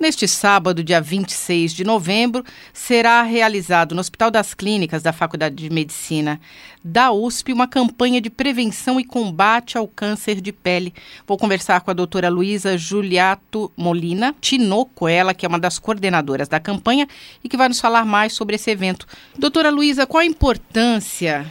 Neste sábado, dia 26 de novembro, será realizado no Hospital das Clínicas da Faculdade de Medicina da USP uma campanha de prevenção e combate ao câncer de pele. Vou conversar com a doutora Luísa Juliato Molina Tinoco, ela que é uma das coordenadoras da campanha e que vai nos falar mais sobre esse evento. Doutora Luísa, qual a importância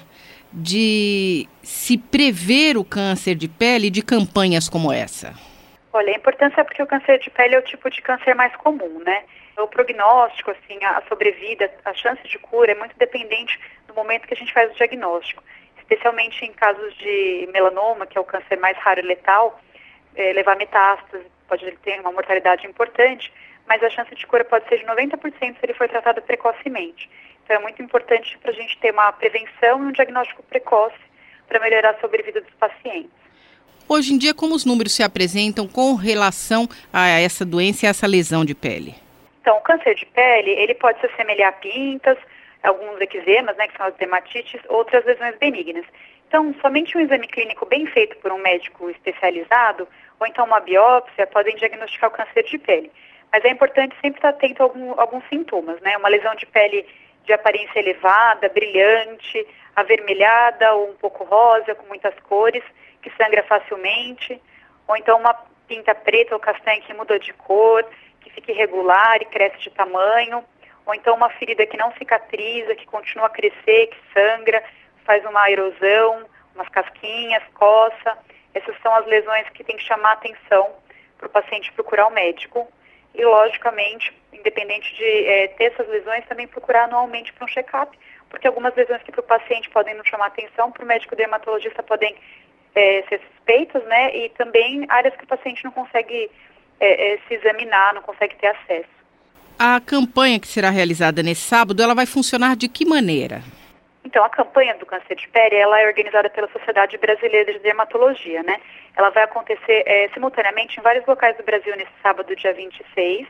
de se prever o câncer de pele de campanhas como essa? Olha, a importância é porque o câncer de pele é o tipo de câncer mais comum, né? O prognóstico, assim, a sobrevida, a chance de cura é muito dependente do momento que a gente faz o diagnóstico. Especialmente em casos de melanoma, que é o câncer mais raro e letal, levar metástase, pode ter uma mortalidade importante, mas a chance de cura pode ser de 90% se ele for tratado precocemente. Então é muito importante para a gente ter uma prevenção e um diagnóstico precoce para melhorar a sobrevida dos pacientes. Hoje em dia, como os números se apresentam com relação a essa doença e a essa lesão de pele? Então, o câncer de pele, ele pode se assemelhar a pintas, alguns eczemas, né, que são as dermatites, outras lesões benignas. Então, somente um exame clínico bem feito por um médico especializado, ou então uma biópsia, podem diagnosticar o câncer de pele. Mas é importante sempre estar atento a alguns sintomas, né? Uma lesão de pele de aparência elevada, brilhante, avermelhada ou um pouco rosa, com muitas cores, que sangra facilmente, ou então uma pinta preta ou castanha que muda de cor, que fica irregular e cresce de tamanho, ou então uma ferida que não cicatriza, que continua a crescer, que sangra, faz uma erosão, umas casquinhas, coça. Essas são as lesões que tem que chamar a atenção para o paciente procurar o médico. E, logicamente, independente de ter essas lesões, também procurar anualmente para um check-up, porque algumas lesões que para o paciente podem não chamar atenção, para o médico dermatologista podem ser suspeitas, né? E também áreas que o paciente não consegue se examinar, não consegue ter acesso. A campanha que será realizada nesse sábado, ela vai funcionar de que maneira? Então, a campanha do câncer de pele, ela é organizada pela Sociedade Brasileira de Dermatologia, né? Ela vai acontecer simultaneamente em vários locais do Brasil nesse sábado, dia 26,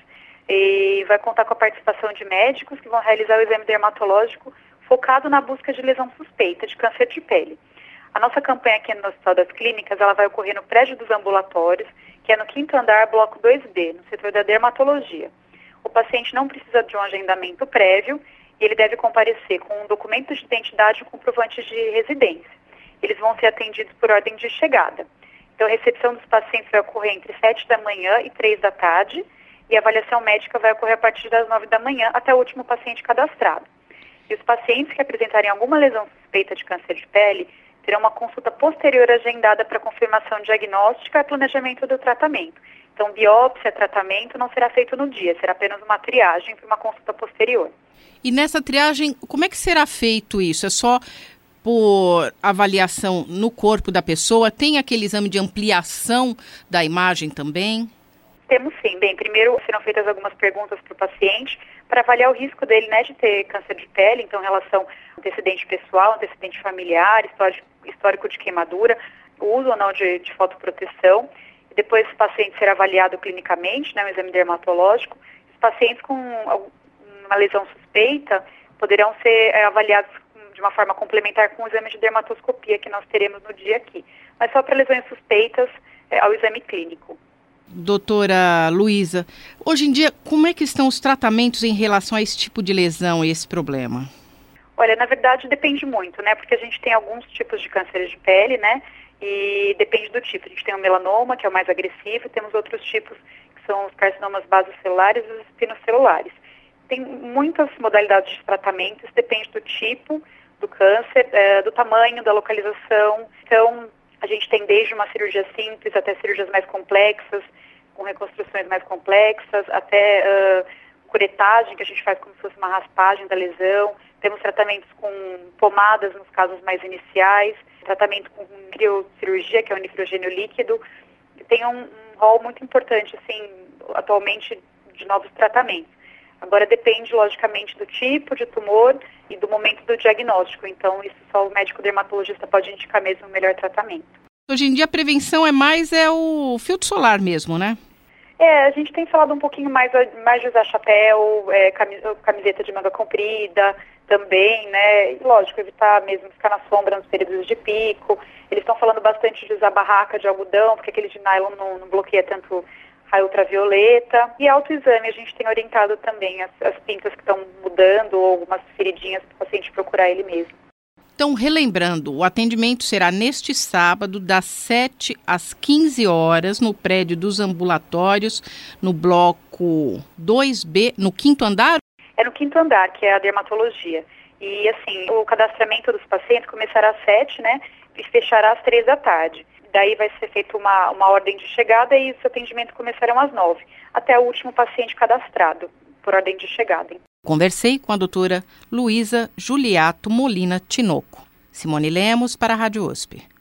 e vai contar com a participação de médicos que vão realizar o exame dermatológico focado na busca de lesão suspeita de câncer de pele. A nossa campanha aqui no Hospital das Clínicas, ela vai ocorrer no prédio dos ambulatórios, que é no 5º andar, bloco 2B, no setor da dermatologia. O paciente não precisa de um agendamento prévio e ele deve comparecer com um documento de identidade e comprovante de residência. Eles vão ser atendidos por ordem de chegada. Então, a recepção dos pacientes vai ocorrer entre 7 da manhã e 3 da tarde e a avaliação médica vai ocorrer a partir das 9 da manhã até o último paciente cadastrado. E os pacientes que apresentarem alguma lesão suspeita de câncer de pele terão uma consulta posterior agendada para confirmação diagnóstica e planejamento do tratamento. Então, biópsia, tratamento não será feito no dia, será apenas uma triagem para uma consulta posterior. E nessa triagem, como é que será feito isso? É só por avaliação no corpo da pessoa? Tem aquele exame de ampliação da imagem também? Temos sim. Bem, primeiro serão feitas algumas perguntas para o paciente para avaliar o risco dele, né, de ter câncer de pele, então em relação ao antecedente pessoal, antecedente familiar, histórico de queimadura, o uso ou não de fotoproteção. E depois esse paciente será avaliado clinicamente, né, um exame dermatológico. Os pacientes com uma lesão suspeita poderão ser avaliados de uma forma complementar com o exame de dermatoscopia que nós teremos no dia aqui. Mas só para lesões suspeitas ao exame clínico. Doutora Luísa, hoje em dia, como é que estão os tratamentos em relação a esse tipo de lesão e esse problema? Olha, na verdade depende muito, né? Porque a gente tem alguns tipos de câncer de pele, né? E depende do tipo. A gente tem o melanoma, que é o mais agressivo, e temos outros tipos, que são os carcinomas basocelulares e os espinocelulares. Tem muitas modalidades de tratamento, isso depende do tipo do câncer, do tamanho, da localização. Então, a gente tem desde uma cirurgia simples até cirurgias mais complexas, com reconstruções mais complexas, até curetagem, que a gente faz como se fosse uma raspagem da lesão. Temos tratamentos com pomadas nos casos mais iniciais, tratamento com criocirurgia, que é o nifrogênio líquido. E tem um rol muito importante, assim, atualmente, de novos tratamentos. Agora depende, logicamente, do tipo de tumor e do momento do diagnóstico. Então, isso só o médico dermatologista pode indicar mesmo o melhor tratamento. Hoje em dia a prevenção é o filtro solar mesmo, né? A gente tem falado um pouquinho mais de usar chapéu, camiseta de manga comprida também, né? E, lógico, evitar mesmo ficar na sombra nos períodos de pico. Eles estão falando bastante de usar barraca de algodão, porque aquele de nylon não bloqueia tanto raio ultravioleta e autoexame. A gente tem orientado também as pintas que estão mudando ou algumas feridinhas para o paciente procurar ele mesmo. Então, relembrando, o atendimento será neste sábado, das 7 às 15 horas, no prédio dos ambulatórios, no bloco 2B, no 5º andar? É no 5º andar, que é a dermatologia. E, assim, o cadastramento dos pacientes começará às 7, né, e fechará às 3 da tarde. Daí vai ser feita uma ordem de chegada e os atendimentos começarão às 9, até o último paciente cadastrado, por ordem de chegada. Conversei com a doutora Luísa Juliato Molina Tinoco. Simone Lemos para a Rádio USP.